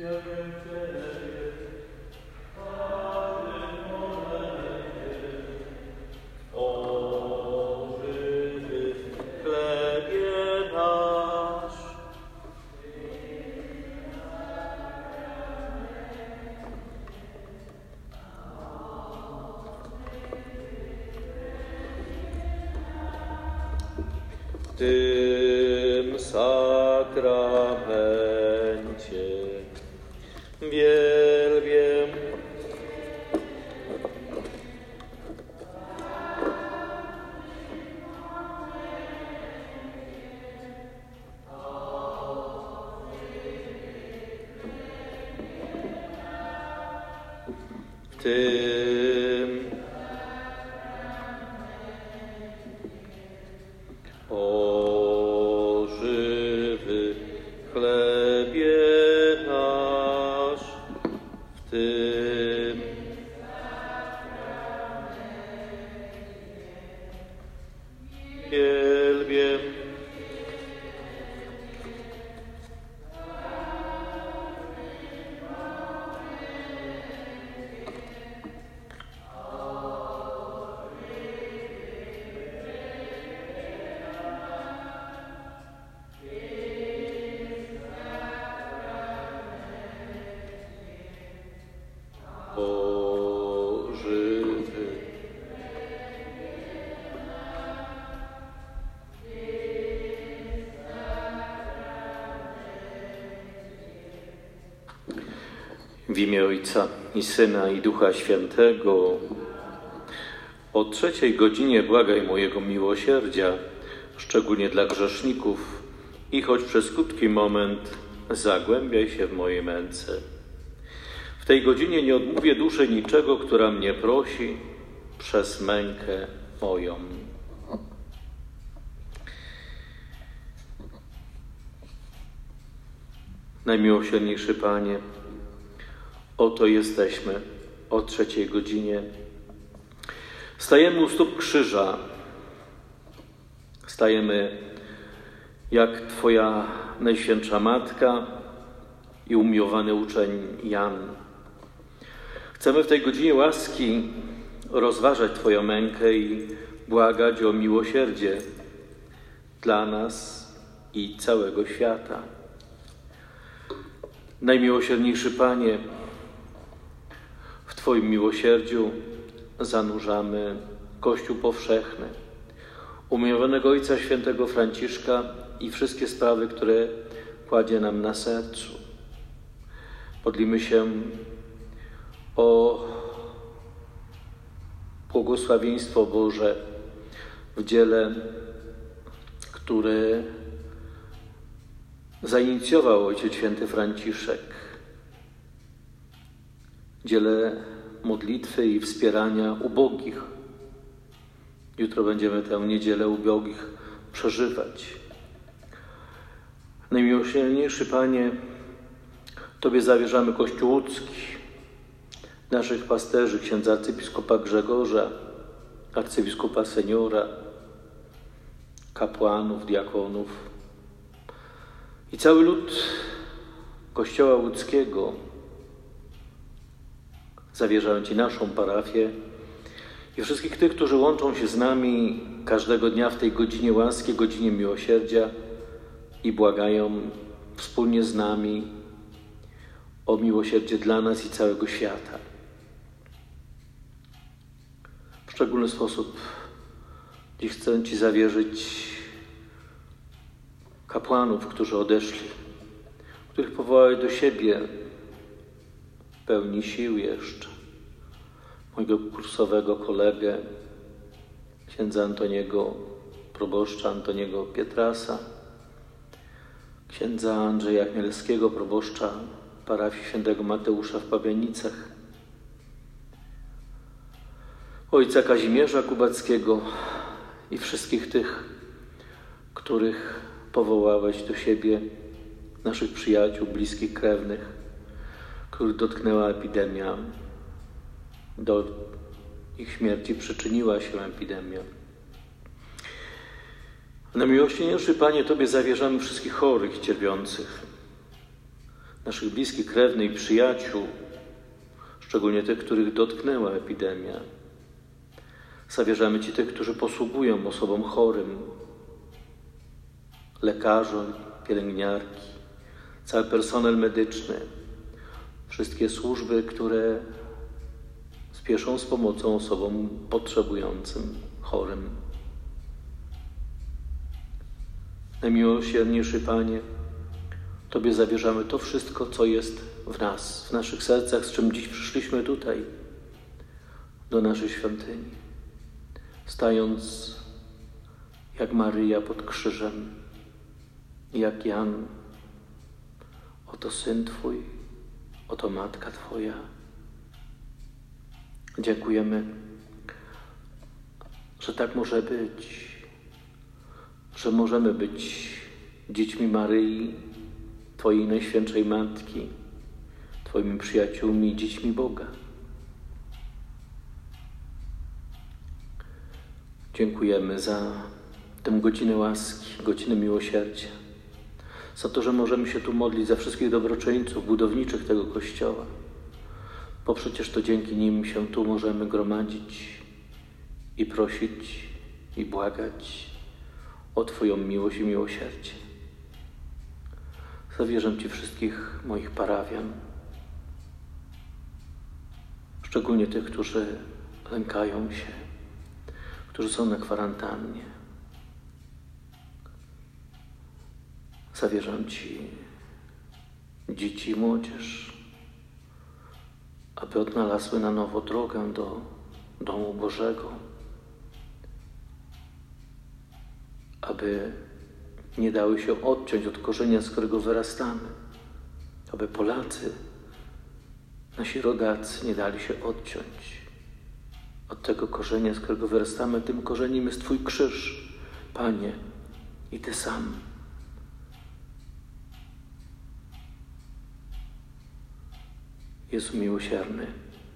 W tym sakramencie wielbię w tym o żywy chlebie nasz, w tym wielbię o żywy w imię Ojca i Syna i Ducha Świętego. O 3:00 błagaj mojego miłosierdzia, szczególnie dla grzeszników, i choć przez krótki moment zagłębiaj się w mojej męce. W tej godzinie nie odmówię duszy niczego, która mnie prosi przez mękę moją. Najmiłosierniejszy Panie, oto jesteśmy o 3:00. Stajemy u stóp krzyża. Stajemy jak Twoja Najświętsza Matka i umiłowany uczeń Jan. Chcemy w tej godzinie łaski rozważać Twoją mękę i błagać o miłosierdzie dla nas i całego świata. Najmiłosierniejszy Panie, w Twoim miłosierdziu zanurzamy Kościół powszechny, umiłowanego Ojca Świętego Franciszka i wszystkie sprawy, które kładzie nam na sercu. Modlimy się o błogosławieństwo Boże w dziele, które zainicjował Ojciec Święty Franciszek. Dziele modlitwy i wspierania ubogich. Jutro będziemy tę niedzielę ubogich przeżywać. Najmiłosierniejszy Panie, Tobie zawierzamy Kościół łódzki, naszych pasterzy, księdza arcybiskupa Grzegorza, arcybiskupa seniora, kapłanów, diakonów i cały lud Kościoła łódzkiego. Zawierzamy Ci naszą parafię i wszystkich tych, którzy łączą się z nami każdego dnia w tej godzinie łaski, godzinie miłosierdzia i błagają wspólnie z nami o miłosierdzie dla nas i całego świata. W szczególny sposób dziś chcę Ci zawierzyć kapłanów, którzy odeszli, których powołałeś do siebie pełni sił jeszcze. Mojego kursowego kolegę, księdza Antoniego, proboszcza Antoniego Pietrasa, księdza Andrzeja Chmielskiego, proboszcza parafii świętego Mateusza w Pabianicach, ojca Kazimierza Kubackiego i wszystkich tych, których powołałeś do siebie, naszych przyjaciół, bliskich, krewnych, których dotknęła epidemia. Do ich śmierci przyczyniła się epidemia. Najmiłosierniejszy Panie, Tobie zawierzamy wszystkich chorych i cierpiących. naszych bliskich, krewnych i przyjaciół, szczególnie tych, których dotknęła epidemia. Zawierzamy Ci tych, którzy posługują osobom chorym, lekarze, pielęgniarki, cały personel medyczny, wszystkie służby, które spieszą z pomocą osobom potrzebującym, chorym. Najmiłosierniejszy Panie, Tobie zawierzamy to wszystko, co jest w nas, w naszych sercach, z czym dziś przyszliśmy tutaj, do naszej świątyni, stając jak Maryja pod krzyżem, jak Jan. Oto Syn Twój, oto Matka Twoja. Dziękujemy, że tak może być, że możemy być dziećmi Maryi, Twojej Najświętszej Matki, Twoimi przyjaciółmi i dziećmi Boga. Dziękujemy za tę godzinę łaski, godzinę miłosierdzia, za to, że możemy się tu modlić za wszystkich dobroczyńców, budowniczych tego Kościoła, bo przecież to dzięki nim się tu możemy gromadzić i prosić i błagać o Twoją miłość i miłosierdzie. Zawierzam Ci wszystkich moich parafian, szczególnie tych, którzy lękają się, którzy są na kwarantannie. Zawierzam Ci dzieci i młodzież, aby odnalazły na nowo drogę do domu Bożego, aby nie dały się odciąć od korzenia, z którego wyrastamy, aby Polacy, nasi rodacy, nie dali się odciąć od tego korzenia, z którego wyrastamy. Tym korzeniem jest Twój krzyż, Panie, i Ty sam. Jezu miłosierny,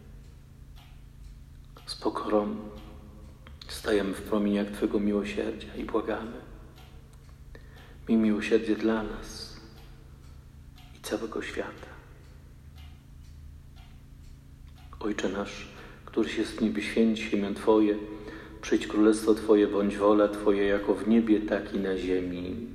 z pokorą stajemy w promieniach Twego miłosierdzia i błagamy. Miej miłosierdzie dla nas i całego świata. Ojcze nasz, któryś jest w niebie, święć się imię Twoje, przyjdź królestwo Twoje, bądź wola Twoja, jako w niebie, tak i na ziemi.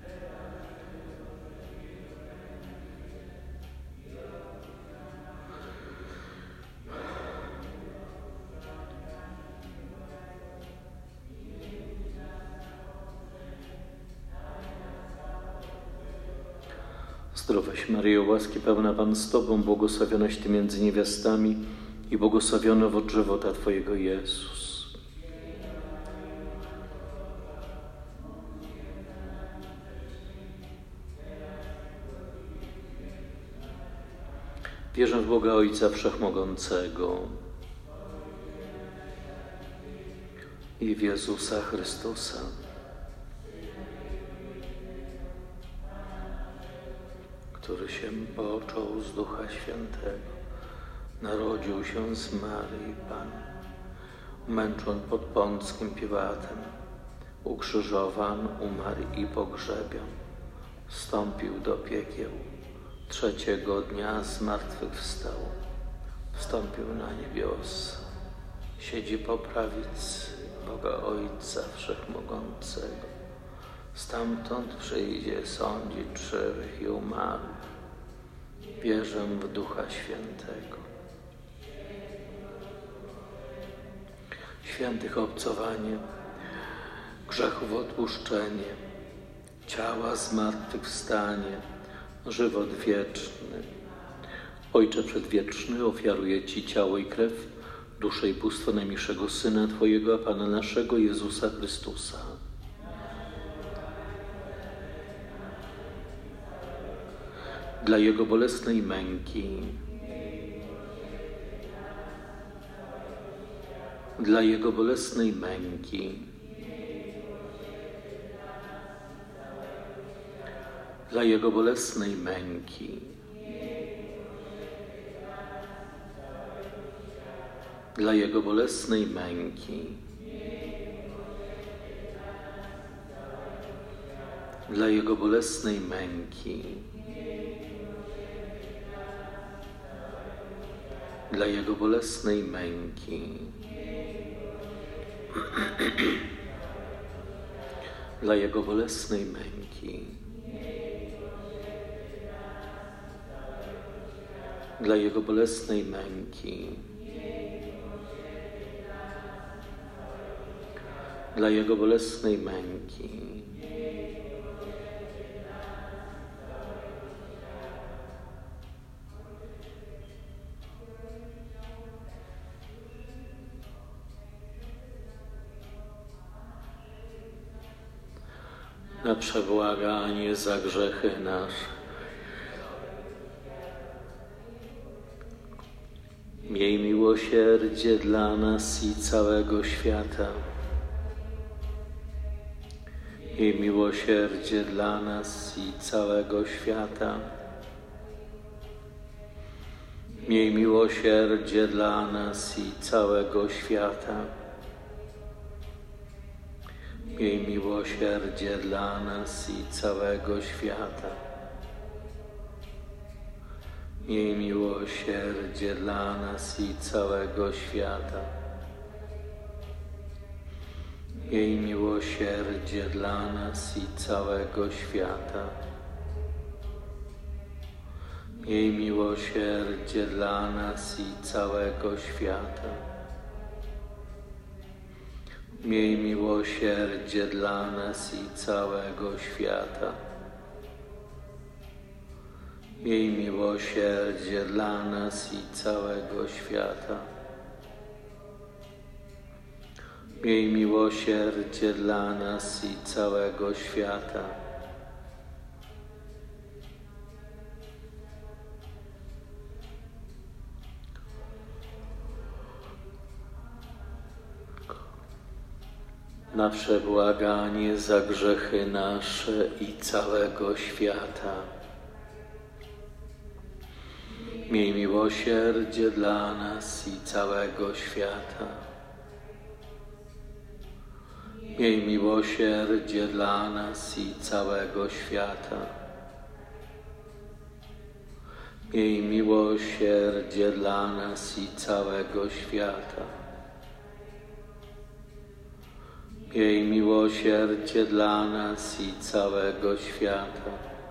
Zdrowaś Maryjo, łaski pełna, Pan z Tobą, błogosławionaś Ty między niewiastami i błogosławiony owoc żywota Twojego, Jezus. Wierzę w Boga Ojca Wszechmogącego i w Jezusa Chrystusa, który się począł z Ducha Świętego, narodził się z Maryi Panny, męczon pod Pąckim Piłatem, ukrzyżowan, umarł i pogrzebion, wstąpił do piekieł, trzeciego dnia zmartwychwstał, wstąpił na niebiosa, siedzi po prawicy Boga Ojca Wszechmogącego. Stamtąd przyjdzie sądzić żywych i umarłych. Wierzę w Ducha Świętego, świętych obcowanie, grzechów odpuszczenie, ciała zmartwychwstanie, żywot wieczny. Ojcze Przedwieczny, ofiaruję Ci ciało i krew, duszę i bóstwo najmilszego Syna Twojego, a Pana naszego Jezusa Chrystusa, dla Jego bolesnej męki, dla Jego bolesnej męki, dla Jego bolesnej męki, dla Jego bolesnej męki, dla Jego bolesnej męki, dla Jego bolesnej męki, dla Jego bolesnej męki, dla Jego bolesnej męki, dla Jego bolesnej męki. Na przebłaganie za grzechy nasze. Miej miłosierdzie dla nas i całego świata. Miej miłosierdzie dla nas i całego świata. Miej miłosierdzie dla nas i całego świata. Miej miłosierdzie dla nas i całego świata. Miej miłosierdzie dla nas i całego świata. Miej miłosierdzie dla nas i całego świata. Miej miłosierdzie dla nas i całego świata. Miej miłosierdzie dla nas i całego świata. Miej miłosierdzie dla nas i całego świata. Miej miłosierdzie dla nas i całego świata. Na przebłaganie za grzechy nasze i całego świata. Miej miłosierdzie dla nas i całego świata. Miej miłosierdzie dla nas i całego świata. Miej miłosierdzie dla nas i całego świata. Miej miłosierdzie dla nas i całego świata.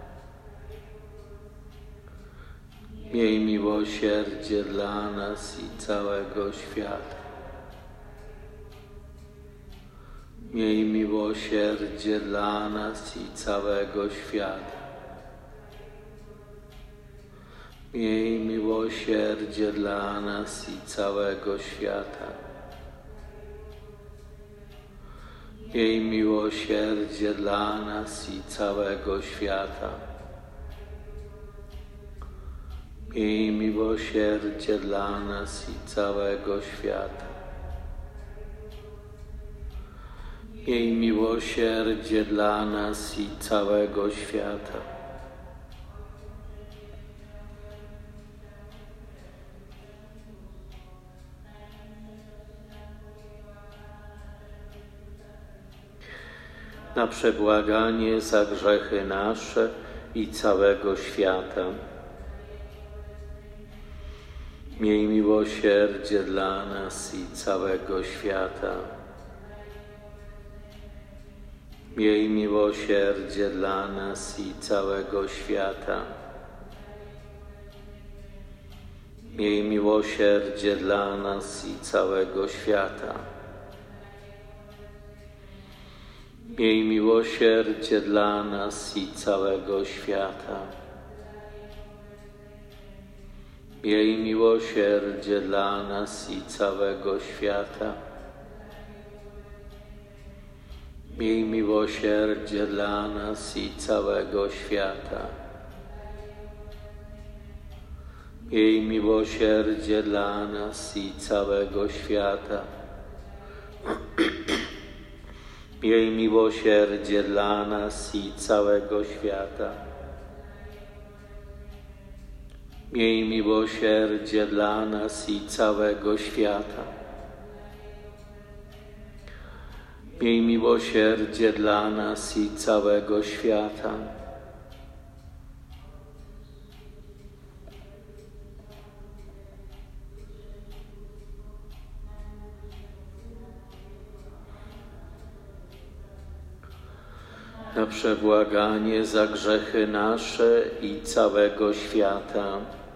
Miej miłosierdzie dla nas i całego świata. Miej miłosierdzie dla nas i całego świata. Miej miłosierdzie dla nas i całego świata. Miej miłosierdzie dla nas i całego świata. Miej miłosierdzie dla nas i całego świata. Miej miłosierdzie dla nas i całego świata. Na przebłaganie za grzechy nasze i całego świata. Miej miłosierdzie dla nas i całego świata. Miej miłosierdzie dla nas i całego świata. Miej miłosierdzie dla nas i całego świata. Miej miłosierdzie dla nas i całego świata. Miej miłosierdzie dla nas i całego świata. Miej miłosierdzie dla nas i całego świata. Miej miłosierdzie dla nas i całego świata. Miej miłosierdzie dla nas i całego świata. Miej miłosierdzie dla nas i całego świata. Miej miłosierdzie dla nas i całego świata. na przebłaganie za grzechy nasze i całego świata.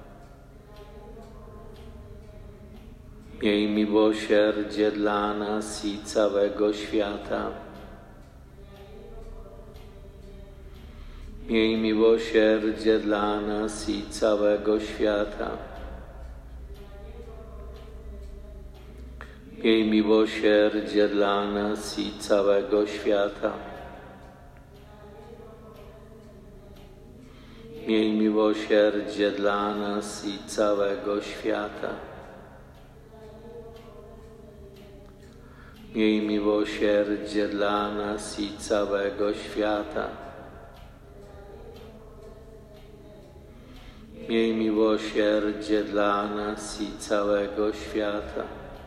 Miej miłosierdzie dla nas i całego świata. Miej miłosierdzie dla nas i całego świata. Miej miłosierdzie dla nas i całego świata. Miej miłosierdzie dla nas i całego świata. Miej miłosierdzie dla nas i całego świata. Miej miłosierdzie dla nas i całego świata.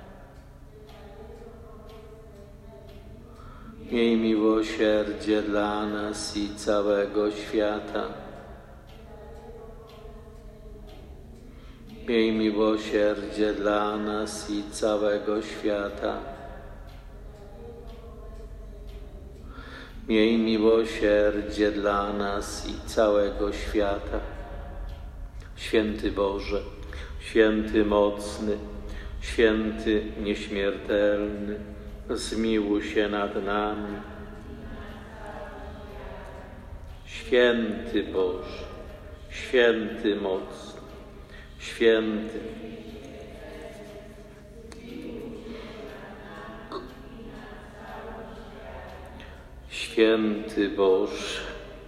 Miej miłosierdzie dla nas i całego świata. Miej miłosierdzie dla nas i całego świata. Miej miłosierdzie dla nas i całego świata. Święty Boże, święty mocny, święty nieśmiertelny, zmiłuj się nad nami. Święty Boże, święty mocny, święty. Święty Boże,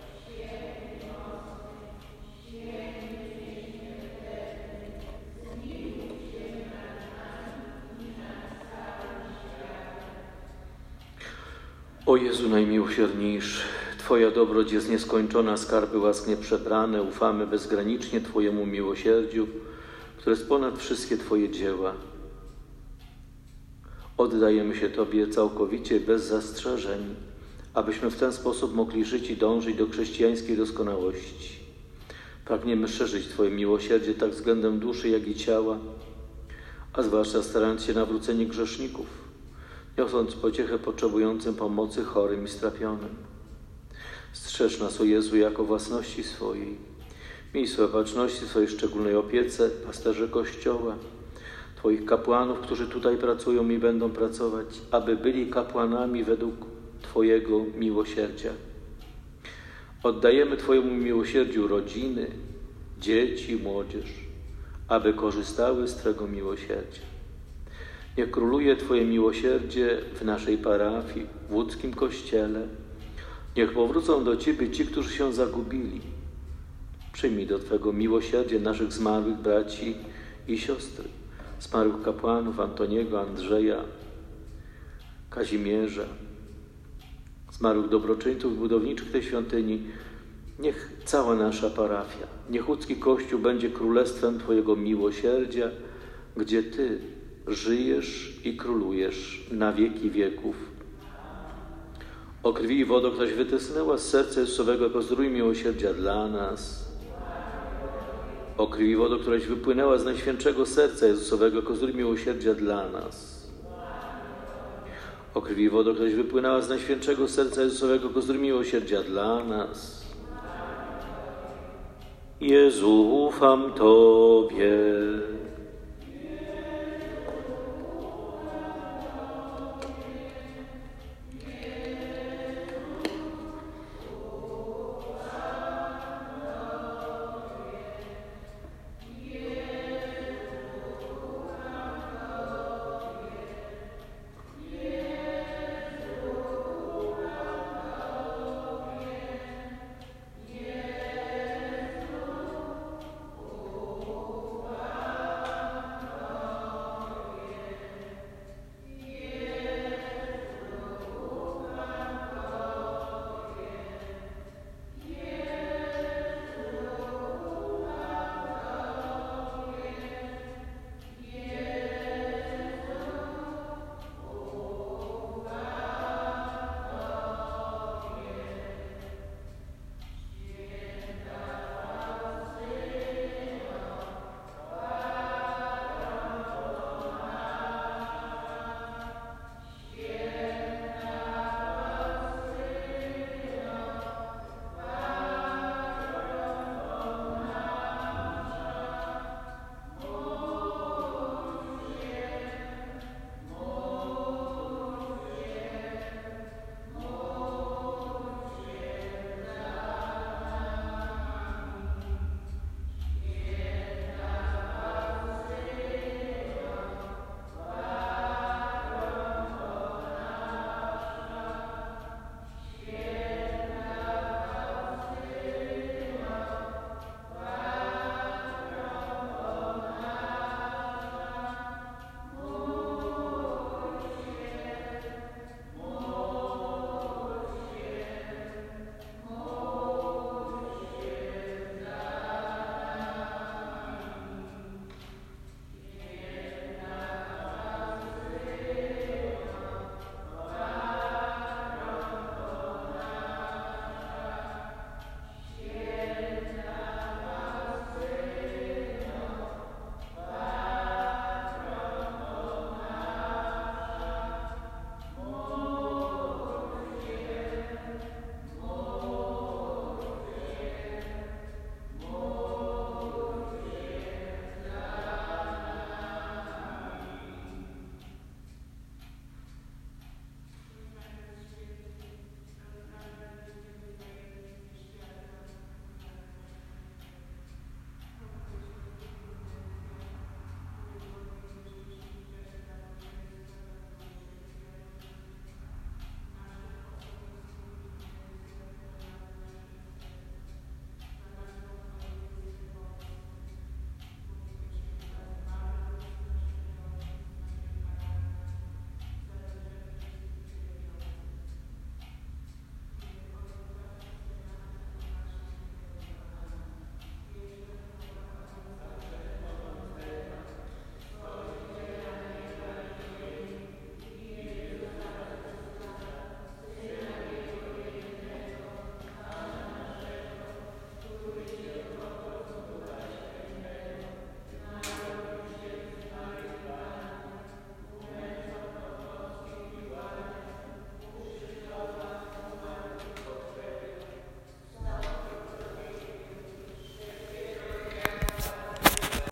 o Jezu najmiłosierniejszy, Twoja dobroć jest nieskończona, skarby łask nieprzebrane, ufamy bezgranicznie Twojemu miłosierdziu, które jest ponad wszystkie Twoje dzieła. Oddajemy się Tobie całkowicie, bez zastrzeżeń, abyśmy w ten sposób mogli żyć i dążyć do chrześcijańskiej doskonałości. Pragniemy szerzyć Twoje miłosierdzie tak względem duszy, jak i ciała, a zwłaszcza starając się nawrócenie grzeszników, niosąc pociechę potrzebującym pomocy, chorym i strapionym. Strzeż nas, o Jezu, jako własności swojej. Miej swoje baczności, swojej szczególnej opiece, pasterze Kościoła, Twoich kapłanów, którzy tutaj pracują i będą pracować, aby byli kapłanami według Twojego miłosierdzia. Oddajemy Twojemu miłosierdziu rodziny, dzieci, młodzież, aby korzystały z Twego miłosierdzia. Niech króluje Twoje miłosierdzie w naszej parafii, w łódzkim Kościele. Niech powrócą do Ciebie ci, którzy się zagubili. Przyjmij do Twego miłosierdzie naszych zmarłych braci i siostry, zmarłych kapłanów Antoniego, Andrzeja, Kazimierza, zmarłych dobroczyńców budowniczych tej świątyni. Niech cała nasza parafia, niech łódzki Kościół będzie królestwem Twojego miłosierdzia, gdzie Ty żyjesz i królujesz na wieki wieków. O krwi i wodo, któraś wytysnęła z serca Jezusowego jako zdrój miłosierdzia dla nas. O krwi i wodo, któraś wypłynęła z Najświętszego Serca Jezusowego jako zdrój miłosierdzia dla nas. O krwi i wodo, któraś wypłynęła z Najświętszego Serca Jezusowego jako zdrój miłosierdzia dla nas. Jezu, ufam Tobie.